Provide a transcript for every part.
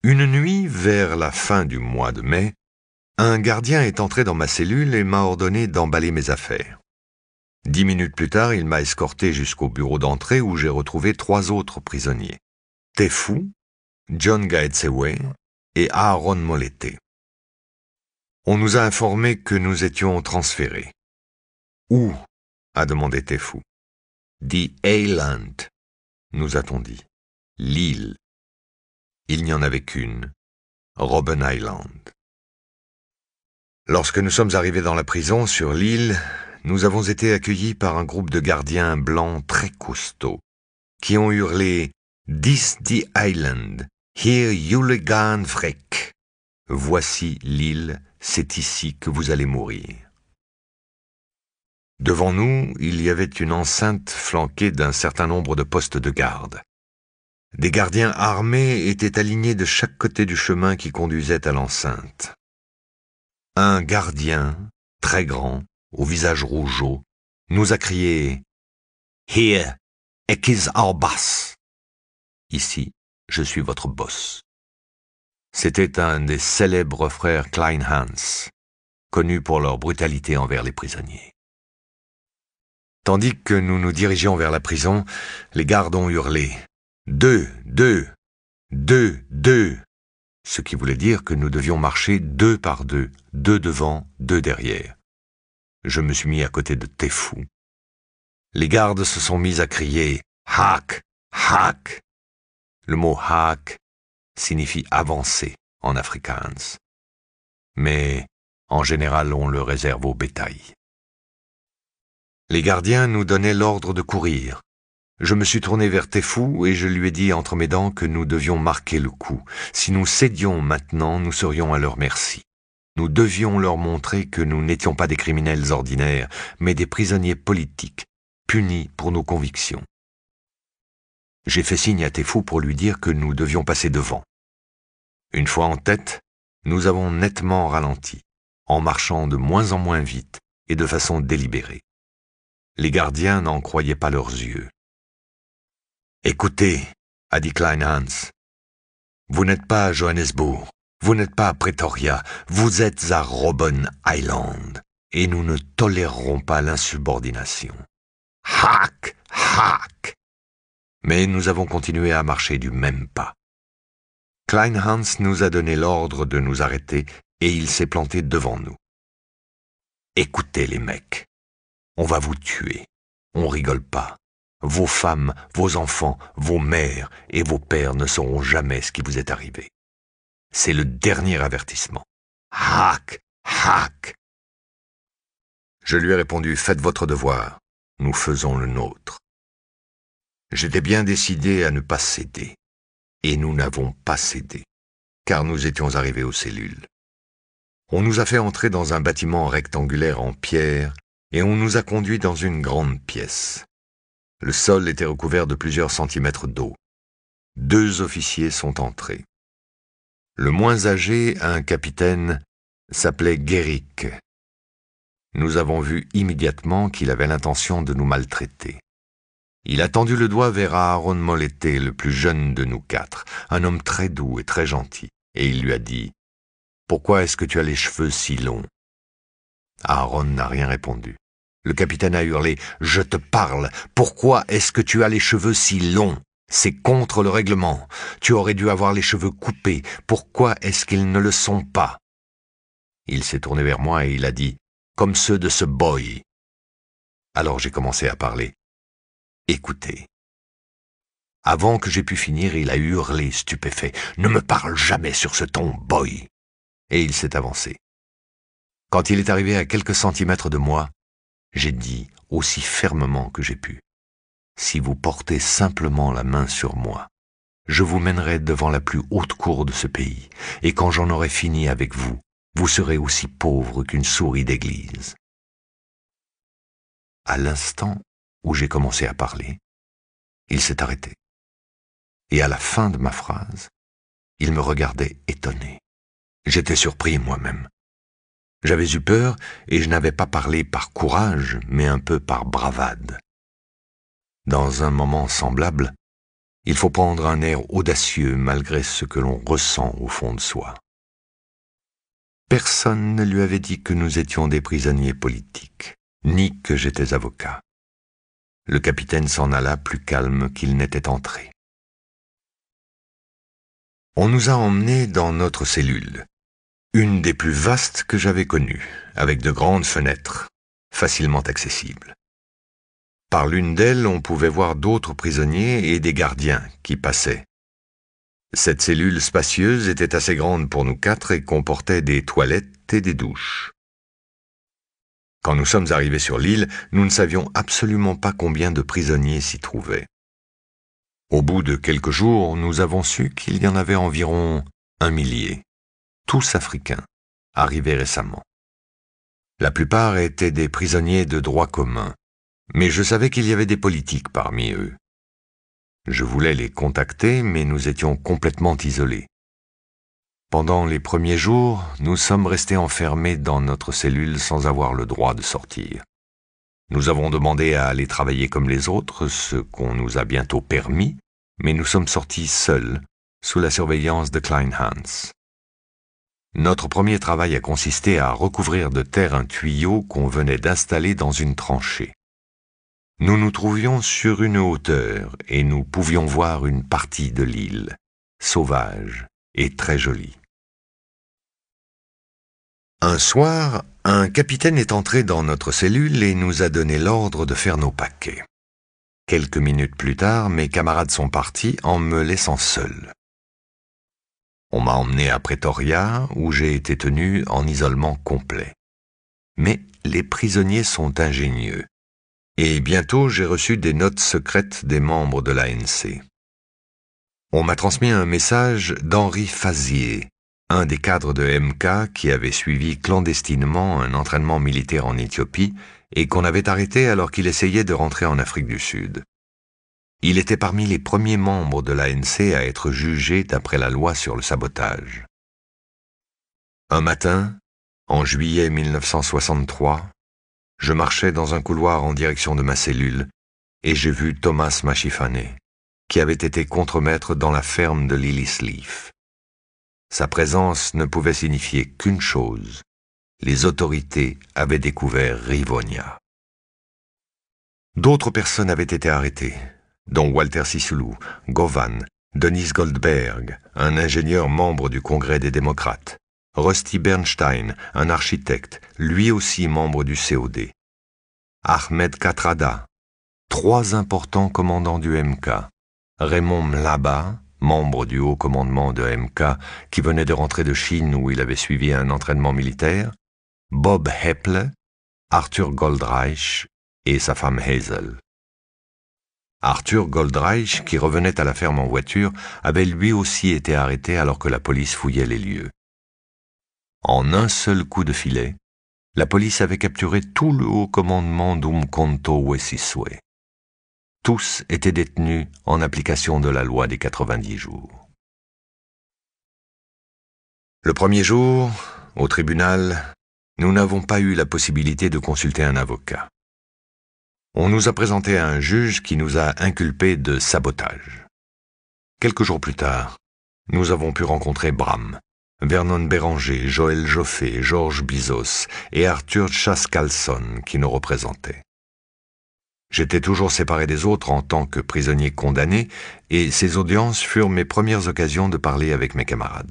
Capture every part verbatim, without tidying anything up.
Une nuit, vers la fin du mois de mai, un gardien est entré dans ma cellule et m'a ordonné d'emballer mes affaires. Dix minutes plus tard, il m'a escorté jusqu'au bureau d'entrée où j'ai retrouvé trois autres prisonniers. Tefou, John Gaetsewe et Aaron Molete. On nous a informé que nous étions transférés. Où? A demandé Tefou. The Island, nous a-t-on dit. L'île. Il n'y en avait qu'une, Robben Island. Lorsque nous sommes arrivés dans la prison, sur l'île, nous avons été accueillis par un groupe de gardiens blancs très costauds, qui ont hurlé « This the island, here you'll gaan vrek ». Voici l'île, c'est ici que vous allez mourir. Devant nous, il y avait une enceinte flanquée d'un certain nombre de postes de garde. Des gardiens armés étaient alignés de chaque côté du chemin qui conduisait à l'enceinte. Un gardien, très grand, au visage rougeau, nous a crié « Here, ek is our boss !» Ici, je suis votre boss. C'était un des célèbres frères Kleinhans, connus pour leur brutalité envers les prisonniers. Tandis que nous nous dirigions vers la prison, les gardes ont hurlé « Deux, deux, deux, deux !» ce qui voulait dire que nous devions marcher deux par deux, deux devant, deux derrière. Je me suis mis à côté de Tefou. Les gardes se sont mis à crier « Haak, haak !» Le mot « haak » signifie « avancer » en afrikaans. Mais, en général, on le réserve au bétail. Les gardiens nous donnaient l'ordre de courir. Je me suis tourné vers Tefou et je lui ai dit entre mes dents que nous devions marquer le coup. Si nous cédions maintenant, nous serions à leur merci. Nous devions leur montrer que nous n'étions pas des criminels ordinaires, mais des prisonniers politiques, punis pour nos convictions. J'ai fait signe à Tefou pour lui dire que nous devions passer devant. Une fois en tête, nous avons nettement ralenti, en marchant de moins en moins vite et de façon délibérée. Les gardiens n'en croyaient pas leurs yeux. « Écoutez, » a dit Kleinhans, « vous n'êtes pas à Johannesburg, vous n'êtes pas à Pretoria, vous êtes à Robben Island, et nous ne tolérerons pas l'insubordination. Haak, haak !» Mais nous avons continué à marcher du même pas. Kleinhans nous a donné l'ordre de nous arrêter et il s'est planté devant nous. « Écoutez les mecs, on va vous tuer, on rigole pas. Vos femmes, vos enfants, vos mères et vos pères ne sauront jamais ce qui vous est arrivé. C'est le dernier avertissement. Haak, haak !» Je lui ai répondu « Faites votre devoir, nous faisons le nôtre. » J'étais bien décidé à ne pas céder. Et nous n'avons pas cédé, car nous étions arrivés aux cellules. On nous a fait entrer dans un bâtiment rectangulaire en pierre et on nous a conduits dans une grande pièce. Le sol était recouvert de plusieurs centimètres d'eau. Deux officiers sont entrés. Le moins âgé, un capitaine, s'appelait Guéric. Nous avons vu immédiatement qu'il avait l'intention de nous maltraiter. Il a tendu le doigt vers Aaron Molete, le plus jeune de nous quatre, un homme très doux et très gentil, et il lui a dit « Pourquoi est-ce que tu as les cheveux si longs ?» Aaron n'a rien répondu. Le capitaine a hurlé « Je te parle, pourquoi est-ce que tu as les cheveux si longs? C'est contre le règlement. Tu aurais dû avoir les cheveux coupés. Pourquoi est-ce qu'ils ne le sont pas ?» Il s'est tourné vers moi et il a dit « Comme ceux de ce boy. » Alors j'ai commencé à parler. « Écoutez. » Avant que j'aie pu finir, il a hurlé stupéfait « Ne me parle jamais sur ce ton, boy !» Et il s'est avancé. Quand il est arrivé à quelques centimètres de moi, j'ai dit aussi fermement que j'ai pu « Si vous portez simplement la main sur moi, je vous mènerai devant la plus haute cour de ce pays, et quand j'en aurai fini avec vous, vous serez aussi pauvre qu'une souris d'église. » À l'instant où j'ai commencé à parler, il s'est arrêté. Et à la fin de ma phrase, il me regardait étonné. J'étais surpris moi-même. J'avais eu peur et je n'avais pas parlé par courage, mais un peu par bravade. Dans un moment semblable, Il faut prendre un air audacieux malgré ce que l'on ressent au fond de soi. Personne ne lui avait dit que nous étions des prisonniers politiques, ni que j'étais avocat. Le capitaine s'en alla plus calme qu'il n'était entré. On nous a emmenés dans notre cellule, une des plus vastes que j'avais connues, avec de grandes fenêtres, facilement accessibles. Par l'une d'elles, on pouvait voir d'autres prisonniers et des gardiens qui passaient. Cette cellule spacieuse était assez grande pour nous quatre et comportait des toilettes et des douches. Quand nous sommes arrivés sur l'île, nous ne savions absolument pas combien de prisonniers s'y trouvaient. Au bout de quelques jours, nous avons su qu'il y en avait environ un millier, tous africains, arrivés récemment. La plupart étaient des prisonniers de droit commun, mais je savais qu'il y avait des politiques parmi eux. Je voulais les contacter, mais nous étions complètement isolés. Pendant les premiers jours, nous sommes restés enfermés dans notre cellule sans avoir le droit de sortir. Nous avons demandé à aller travailler comme les autres, ce qu'on nous a bientôt permis, mais nous sommes sortis seuls, sous la surveillance de Klein Hans. Notre premier travail a consisté à recouvrir de terre un tuyau qu'on venait d'installer dans une tranchée. Nous nous trouvions sur une hauteur et nous pouvions voir une partie de l'île, sauvage et très jolie. Un soir, un capitaine est entré dans notre cellule et nous a donné l'ordre de faire nos paquets. Quelques minutes plus tard, mes camarades sont partis en me laissant seul. On m'a emmené à Pretoria, où j'ai été tenu en isolement complet. Mais les prisonniers sont ingénieux. Et bientôt, j'ai reçu des notes secrètes des membres de l'A N C. On m'a transmis un message d'Henri Fazier, un des cadres de M K qui avait suivi clandestinement un entraînement militaire en Éthiopie et qu'on avait arrêté alors qu'il essayait de rentrer en Afrique du Sud. Il était parmi les premiers membres de l'A N C à être jugé d'après la loi sur le sabotage. Un matin, en juillet mille neuf cent soixante-trois, je marchais dans un couloir en direction de ma cellule et j'ai vu Thomas Machifane, qui avait été contremaître dans la ferme de Lilliesleaf. Sa présence ne pouvait signifier qu'une chose: les autorités avaient découvert Rivonia. D'autres personnes avaient été arrêtées, dont Walter Sisulu, Govan, Dennis Goldberg, un ingénieur membre du Congrès des démocrates, Rusty Bernstein, un architecte, lui aussi membre du C O D, Ahmed Katrada, trois importants commandants du M K, Raymond Mlaba, membre du haut commandement de M K qui venait de rentrer de Chine où il avait suivi un entraînement militaire, Bob Hepple, Arthur Goldreich et sa femme Hazel. Arthur Goldreich, qui revenait à la ferme en voiture, avait lui aussi été arrêté alors que la police fouillait les lieux. En un seul coup de filet, la police avait capturé tout le haut commandement d'Umkhonto Wesiswe. Tous étaient détenus en application de la loi des quatre-vingt-dix jours. Le premier jour, au tribunal, nous n'avons pas eu la possibilité de consulter un avocat. On nous a présenté à un juge qui nous a inculpés de sabotage. Quelques jours plus tard, nous avons pu rencontrer Bram, Vernon Béranger, Joël Joffé, Georges Bizos et Arthur Chaskalson qui nous représentaient. J'étais toujours séparé des autres en tant que prisonnier condamné et ces audiences furent mes premières occasions de parler avec mes camarades.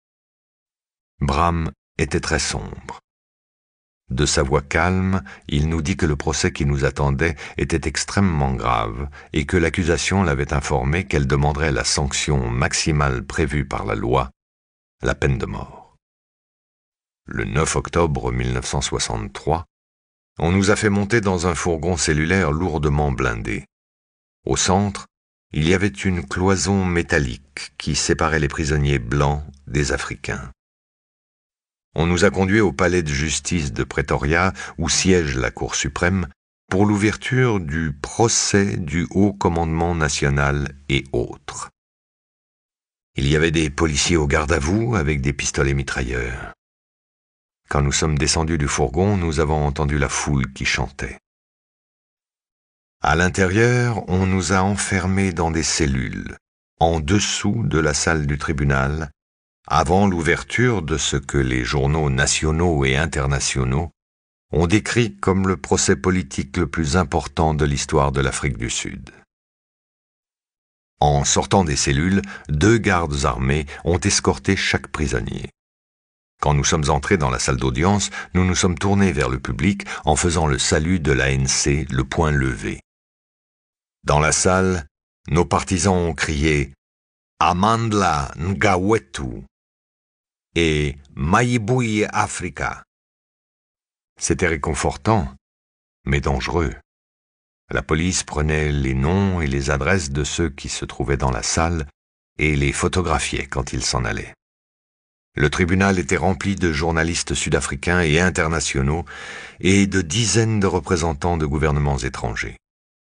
Bram était très sombre. De sa voix calme, il nous dit que le procès qui nous attendait était extrêmement grave et que l'accusation l'avait informé qu'elle demanderait la sanction maximale prévue par la loi, la peine de mort. Le neuf octobre mille neuf cent soixante-trois, on nous a fait monter dans un fourgon cellulaire lourdement blindé. Au centre, il y avait une cloison métallique qui séparait les prisonniers blancs des Africains. On nous a conduits au palais de justice de Pretoria, où siège la Cour suprême, pour l'ouverture du procès du Haut Commandement national et autres. Il y avait des policiers au garde-à-vous avec des pistolets mitrailleurs. Quand nous sommes descendus du fourgon, nous avons entendu la foule qui chantait. À l'intérieur, on nous a enfermés dans des cellules, en dessous de la salle du tribunal, avant l'ouverture de ce que les journaux nationaux et internationaux ont décrit comme le procès politique le plus important de l'histoire de l'Afrique du Sud. En sortant des cellules, deux gardes armés ont escorté chaque prisonnier. Quand nous sommes entrés dans la salle d'audience, nous nous sommes tournés vers le public en faisant le salut de l'A N C, le poing levé. Dans la salle, nos partisans ont crié « Amandla Ngawetu » et « Maïboui Africa ». C'était réconfortant, mais dangereux. La police prenait les noms et les adresses de ceux qui se trouvaient dans la salle et les photographiait quand ils s'en allaient. Le tribunal était rempli de journalistes sud-africains et internationaux et de dizaines de représentants de gouvernements étrangers.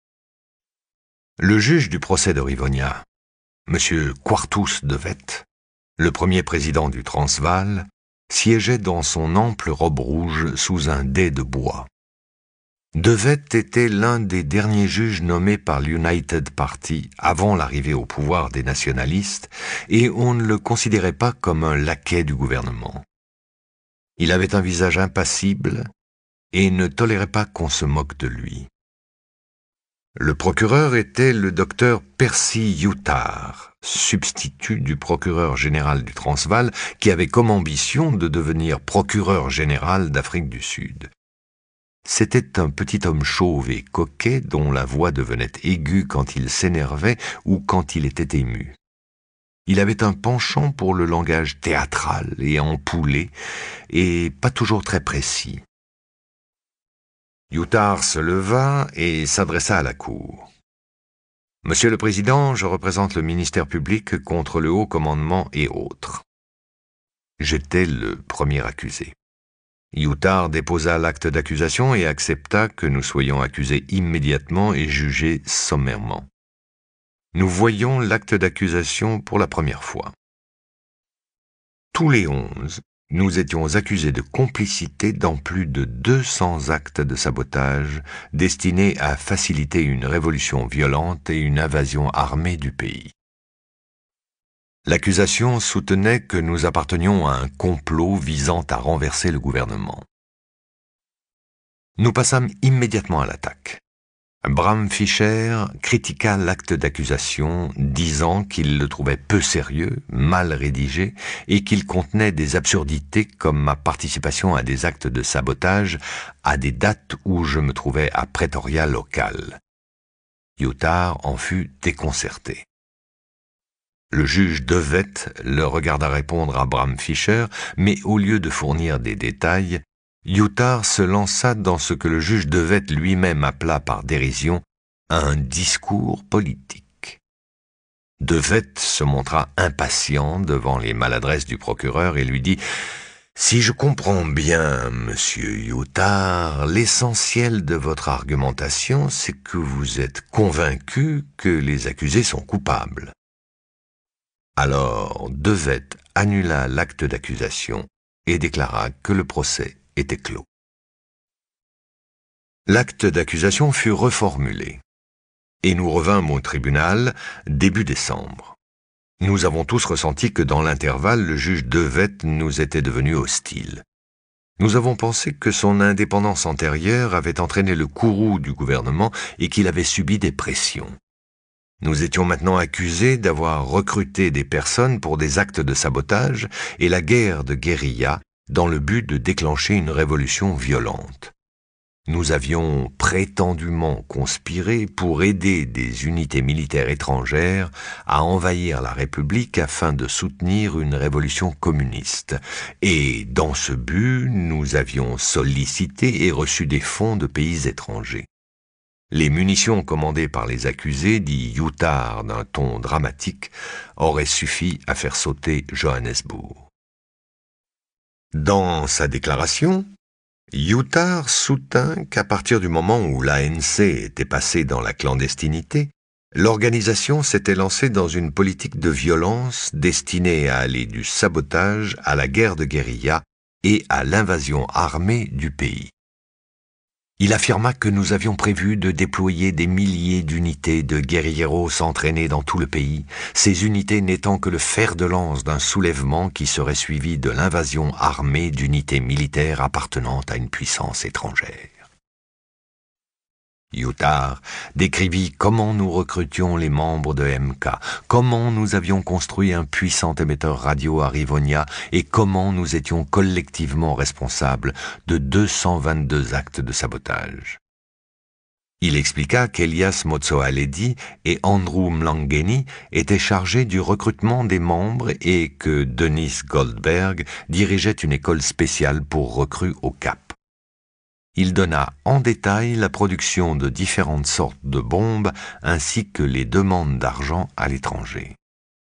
Le juge du procès de Rivonia, M. Quartus de Wet, le premier président du Transvaal, siégeait dans son ample robe rouge sous un dais de bois. De Wet était l'un des derniers juges nommés par l'United Party avant l'arrivée au pouvoir des nationalistes, et on ne le considérait pas comme un laquais du gouvernement. Il avait un visage impassible et ne tolérait pas qu'on se moque de lui. Le procureur était le docteur Percy Yutar, substitut du procureur général du Transvaal, qui avait comme ambition de devenir procureur général d'Afrique du Sud. C'était un petit homme chauve et coquet dont la voix devenait aiguë quand il s'énervait ou quand il était ému. Il avait un penchant pour le langage théâtral et empoulé, et pas toujours très précis. Yutar se leva et s'adressa à la cour. « Monsieur le Président, je représente le ministère public contre le haut commandement et autres. » J'étais le premier accusé. Yutar déposa l'acte d'accusation et accepta que nous soyons accusés immédiatement et jugés sommairement. Nous voyions l'acte d'accusation pour la première fois. Tous les onze, nous étions accusés de complicité dans plus de deux cents actes de sabotage destinés à faciliter une révolution violente et une invasion armée du pays. L'accusation soutenait que nous appartenions à un complot visant à renverser le gouvernement. Nous passâmes immédiatement à l'attaque. Bram Fischer critiqua l'acte d'accusation, disant qu'il le trouvait peu sérieux, mal rédigé, et qu'il contenait des absurdités comme ma participation à des actes de sabotage à des dates où je me trouvais à Pretoria local. Yutar en fut déconcerté. Le juge De Wet le regarda répondre à Bram Fischer, mais au lieu de fournir des détails, Yutar se lança dans ce que le juge De Wet lui-même appela par dérision un discours politique. De Wet se montra impatient devant les maladresses du procureur et lui dit « Si je comprends bien, monsieur Yutar, l'essentiel de votre argumentation, c'est que vous êtes convaincu que les accusés sont coupables. » Alors, De Wet annula l'acte d'accusation et déclara que le procès était clos. L'acte d'accusation fut reformulé, et nous revînmes au tribunal début décembre. Nous avons tous ressenti que dans l'intervalle, le juge De Wet nous était devenu hostile. Nous avons pensé que son indépendance antérieure avait entraîné le courroux du gouvernement et qu'il avait subi des pressions. Nous étions maintenant accusés d'avoir recruté des personnes pour des actes de sabotage et la guerre de guérilla dans le but de déclencher une révolution violente. Nous avions prétendument conspiré pour aider des unités militaires étrangères à envahir la République afin de soutenir une révolution communiste. Et dans ce but, nous avions sollicité et reçu des fonds de pays étrangers. Les munitions commandées par les accusés, dit Yutar d'un ton dramatique, auraient suffi à faire sauter Johannesburg. Dans sa déclaration, Yutar soutint qu'à partir du moment où l'A N C était passée dans la clandestinité, l'organisation s'était lancée dans une politique de violence destinée à aller du sabotage à la guerre de guérilla et à l'invasion armée du pays. Il affirma que nous avions prévu de déployer des milliers d'unités de guérilleros entraînés dans tout le pays, ces unités n'étant que le fer de lance d'un soulèvement qui serait suivi de l'invasion armée d'unités militaires appartenant à une puissance étrangère. Utah décrivit comment nous recrutions les membres de M K, comment nous avions construit un puissant émetteur radio à Rivonia et comment nous étions collectivement responsables de deux cent vingt-deux actes de sabotage. Il expliqua qu'Elias Motsoaledi et Andrew Mlangeni étaient chargés du recrutement des membres et que Denis Goldberg dirigeait une école spéciale pour recrues au Cap. Il donna en détail la production de différentes sortes de bombes ainsi que les demandes d'argent à l'étranger.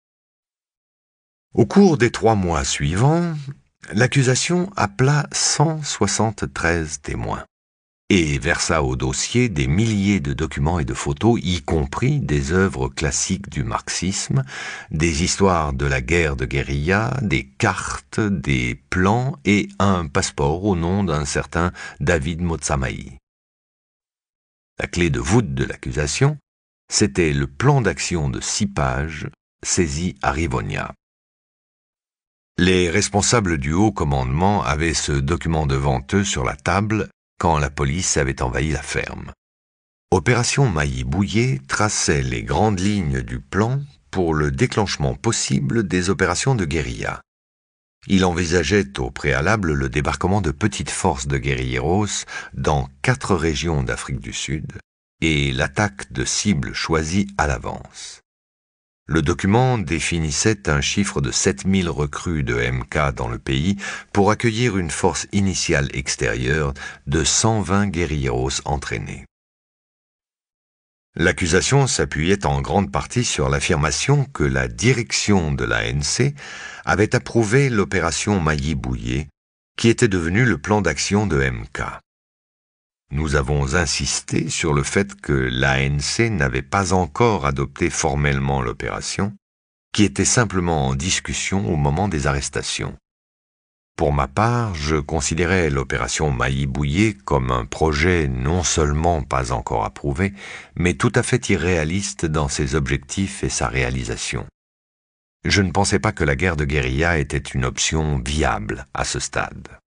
Au cours des trois mois suivants, l'accusation appela cent soixante-treize témoins et versa au dossier des milliers de documents et de photos, y compris des œuvres classiques du marxisme, des histoires de la guerre de guérilla, des cartes, des plans et un passeport au nom d'un certain David Motsamai. La clé de voûte de l'accusation, c'était le plan d'action de six pages saisi à Rivonia. Les responsables du haut commandement avaient ce document devant eux sur la table quand la police avait envahi la ferme. Opération Mailly-Bouillé traçait les grandes lignes du plan pour le déclenchement possible des opérations de guérilla. Il envisageait au préalable le débarquement de petites forces de guérilleros dans quatre régions d'Afrique du Sud et l'attaque de cibles choisies à l'avance. Le document définissait un chiffre de sept mille recrues de M K dans le pays pour accueillir une force initiale extérieure de cent vingt guérilleros entraînés. L'accusation s'appuyait en grande partie sur l'affirmation que la direction de l'A N C avait approuvé l'opération Mailly-Bouillé, qui était devenue le plan d'action de M K. Nous avons insisté sur le fait que l'A N C n'avait pas encore adopté formellement l'opération, qui était simplement en discussion au moment des arrestations. Pour ma part, je considérais l'opération Mailly-Bouillé comme un projet non seulement pas encore approuvé, mais tout à fait irréaliste dans ses objectifs et sa réalisation. Je ne pensais pas que la guerre de guérilla était une option viable à ce stade.